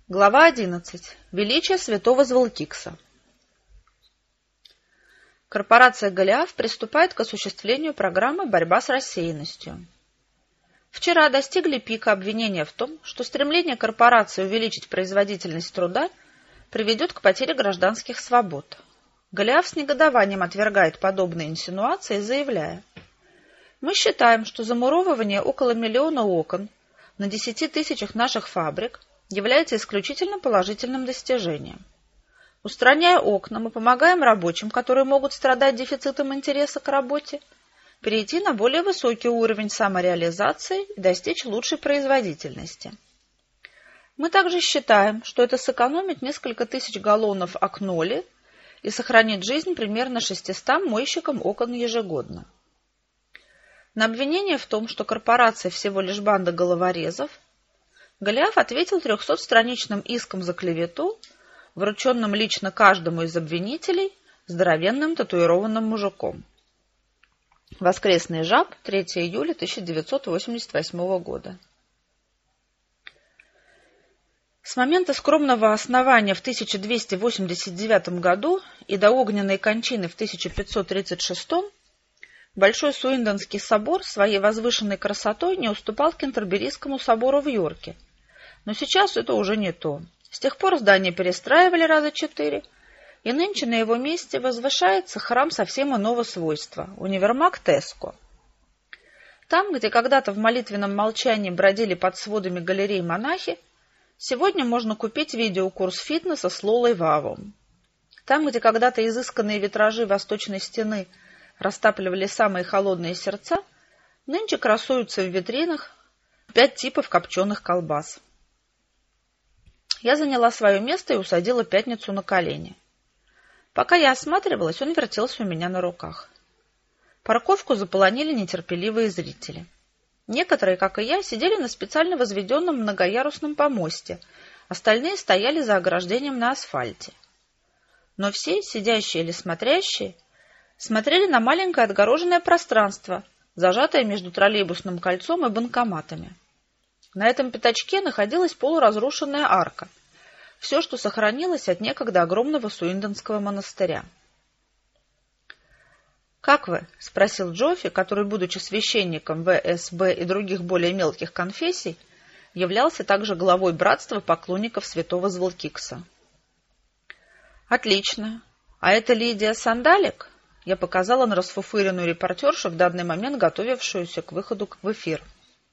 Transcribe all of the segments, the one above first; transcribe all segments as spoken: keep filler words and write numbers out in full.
Глава одиннадцать. Величие святого Зволкикса. Корпорация Голиаф приступает к осуществлению программы «Борьба с рассеянностью». Вчера достигли пика обвинения в том, что стремление корпорации увеличить производительность труда приведет к потере гражданских свобод. Голиаф с негодованием отвергает подобные инсинуации, заявляя: «Мы считаем, что замуровывание около миллиона окон на десяти тысячах наших фабрик является исключительно положительным достижением. Устраняя окна, мы помогаем рабочим, которые могут страдать дефицитом интереса к работе, перейти на более высокий уровень самореализации и достичь лучшей производительности. Мы также считаем, что это сэкономит несколько тысяч галлонов акноли и сохранит жизнь примерно шестистам мойщикам окон ежегодно». На обвинение в том, что корпорация всего лишь банда головорезов, Голиаф ответил трехсотстраничным иском за клевету, врученным лично каждому из обвинителей здоровенным татуированным мужиком. Воскресный жаб, третьего июля тысяча девятьсот восемьдесят восьмого года. С момента скромного основания в тысяча двести восемьдесят девятом году и до огненной кончины в тысяча пятьсот тридцать шестом Большой Суиндонский собор своей возвышенной красотой не уступал Кентерберийскому собору в Йорке. Но сейчас это уже не то. С тех пор здание перестраивали раза четыре, и нынче на его месте возвышается храм совсем иного свойства – универмаг Теско. Там, где когда-то в молитвенном молчании бродили под сводами галерей монахи, сегодня можно купить видеокурс фитнеса с Лолой Вавом. Там, где когда-то изысканные витражи восточной стены растапливали самые холодные сердца, нынче красуются в витринах пять типов копченых колбас. Я заняла свое место и усадила Пятницу на колени. Пока я осматривалась, он вертелся у меня на руках. Парковку заполонили нетерпеливые зрители. Некоторые, как и я, сидели на специально возведенном многоярусном помосте, остальные стояли за ограждением на асфальте. Но все, сидящие или смотрящие, смотрели на маленькое отгороженное пространство, зажатое между троллейбусным кольцом и банкоматами. На этом пятачке находилась полуразрушенная арка, все, что сохранилось от некогда огромного Суиндонского монастыря. «Как вы?» — спросил Джоффи, который, будучи священником вэ эс бэ и других более мелких конфессий, являлся также главой братства поклонников святого Зволкикса. «Отлично. А это Лидия Сандалик?» Я показала на расфуфыренную репортершу, в данный момент готовившуюся к выходу в эфир.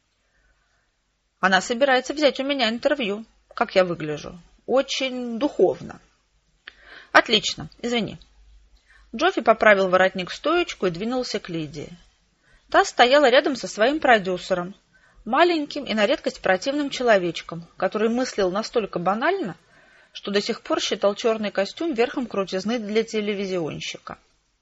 «Она собирается взять у меня интервью. Как я выгляжу? Очень духовно». «Отлично. Извини». Джоффи поправил воротник-стоечку и двинулся к Лидии. Та стояла рядом со своим продюсером, маленьким и на редкость противным человечком, который мыслил настолько банально, что до сих пор считал черный костюм верхом крутизны для телевизионщика.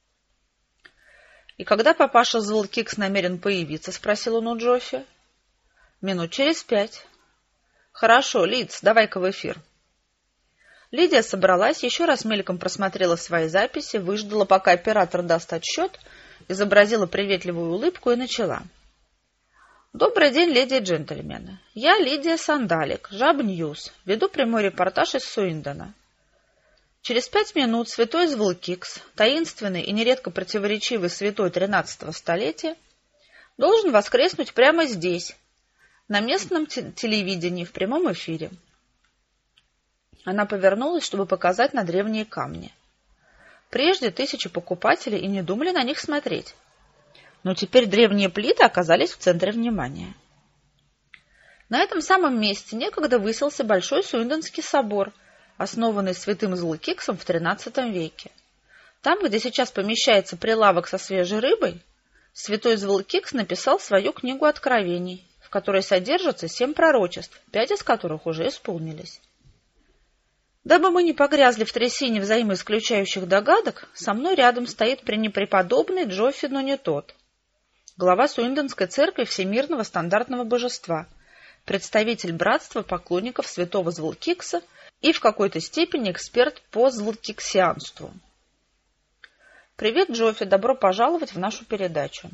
«И когда папаша Зволкикс намерен появиться?» — спросил он у Джоффи. «Минут через пять». «Хорошо, Лидс, давай-ка в эфир». Лидия собралась, еще раз мельком просмотрела свои записи, выждала, пока оператор даст отсчет, изобразила приветливую улыбку и начала. «Добрый день, леди и джентльмены. Я Лидия Сандалик, Жаб Ньюс, веду прямой репортаж из Суиндона. Через пять минут святой Зволкикс, таинственный и нередко противоречивый святой тринадцатого столетия, должен воскреснуть прямо здесь, на местном телевидении в прямом эфире». Она повернулась, чтобы показать на древние камни. Прежде тысячи покупателей и не думали на них смотреть. Но теперь древние плиты оказались в центре внимания. На этом самом месте некогда высился Большой Суиндонский собор, основанный святым Зволкиксом в тринадцатом веке. Там, где сейчас помещается прилавок со свежей рыбой, святой Зволкикс написал свою книгу Откровений, в которой содержатся семь пророчеств, пять из которых уже исполнились. Дабы мы не погрязли в трясине взаимоисключающих догадок, со мной рядом стоит пренепреподобный Джоффи, но не тот, глава Суиндонской церкви Всемирного стандартного божества, представитель братства поклонников святого Зволкикса и в какой-то степени эксперт по зволкиксианству. «Привет, Джоффи, добро пожаловать в нашу передачу».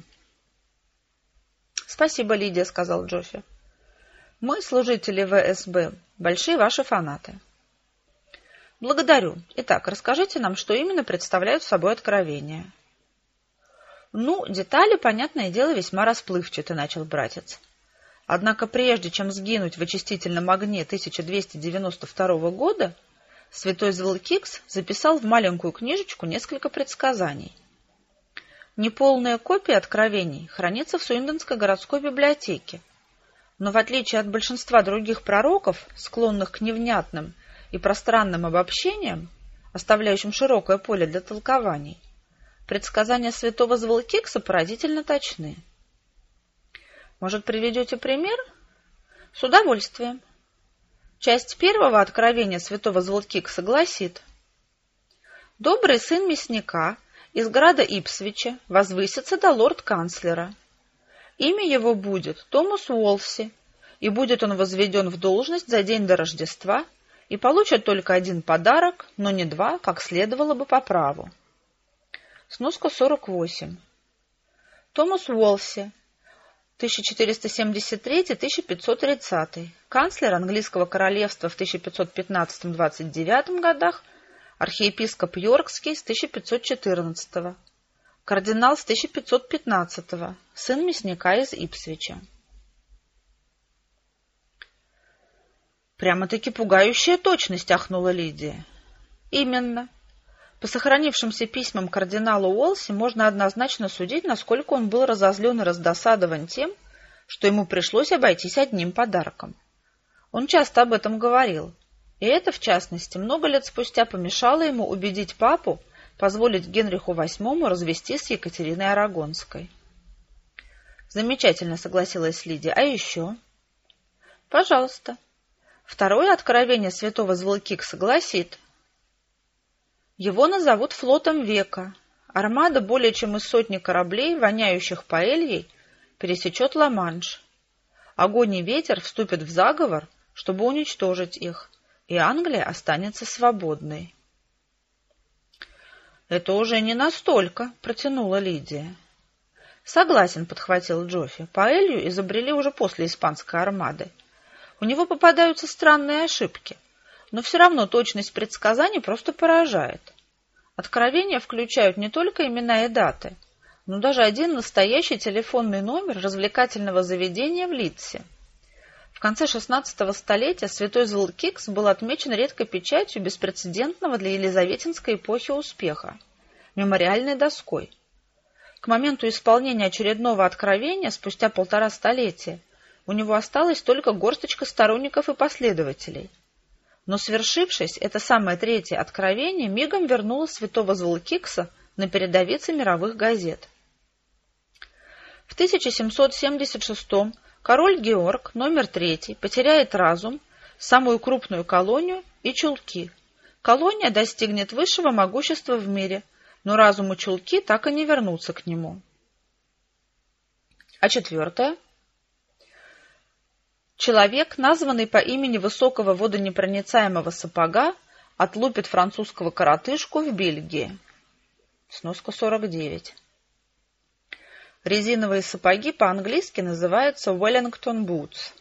«Спасибо, Лидия», — сказал Джоффи. «Мы, служители вэ эс бэ, Большие ваши фанаты. Благодарю. Итак, расскажите нам, что именно представляют собой откровения. Ну, детали, понятное дело, весьма расплывчаты, начал братец. Однако прежде чем сгинуть в очистительном огне тысяча двести девяносто второго года, святой Звелкикс записал в маленькую книжечку несколько предсказаний. Неполная копия откровений хранится в Суинденской городской библиотеке, но в отличие от большинства других пророков, склонных к невнятным и пространным обобщениям, оставляющим широкое поле для толкований, предсказания святого Звелкикса поразительно точны. Может, приведете пример? С удовольствием. Часть первого откровения святого Звелкикса гласит: «Добрый сын мясника из града Ипсвича возвысится до лорд-канцлера. Имя его будет Томас Уолси, и будет он возведен в должность за день до Рождества, и получит только один подарок, но не два, как следовало бы по праву». Сноска сорок восемь. Томас Уолси, тысяча четыреста семьдесят третий — тысяча пятьсот тридцатый, канцлер английского королевства в тысяча пятьсот пятнадцатом — двадцать девятом годах, архиепископ Йоркский с тысяча пятьсот четырнадцатого, кардинал с тысяча пятьсот пятнадцатого, сын мясника из Ипсвича. Прямо-таки пугающая точность, ахнула Лидия. Именно. По сохранившимся письмам кардинала Уолси можно однозначно судить, насколько он был разозлен и раздосадован тем, что ему пришлось обойтись одним подарком. Он часто об этом говорил, и это, в частности, много лет спустя помешало ему убедить папу позволить Генриху восьмому развестись с Екатериной Арагонской. Замечательно, согласилась Лидия. А еще? Пожалуйста. Второе откровение святого Звелкикса гласит: его назовут флотом века. Армада более чем из сотни кораблей, воняющих паэльей, пересечет Ла-Манш. Огонь и ветер вступят в заговор, чтобы уничтожить их, и Англия останется свободной. «Это уже не настолько», — протянула Лидия. «Согласен», — подхватил Джоффи. «Паэлью изобрели уже после испанской армады. У него попадаются странные ошибки, но все равно точность предсказаний просто поражает. Откровения включают не только имена и даты, но даже один настоящий телефонный номер развлекательного заведения в Лидсе. В конце шестнадцатого столетия святой Звелкикс был отмечен редкой печатью беспрецедентного для елизаветинской эпохи успеха – мемориальной доской. К моменту исполнения очередного откровения, спустя полтора столетия, у него осталась только горсточка сторонников и последователей. Но, свершившись, это самое третье откровение мигом вернуло святого Звелкикса на передовицы мировых газет. В тысяча семьсот семьдесят шестом король Георг, номер третий, потеряет разум, самую крупную колонию и чулки. Колония достигнет высшего могущества в мире, но разум и чулки так и не вернутся к нему. А четвертое? Человек, названный по имени высокого водонепроницаемого сапога, отлупит французского коротышку в Бельгии. Сноска сорок девять. Резиновые сапоги по-английски называются Wellington Boots.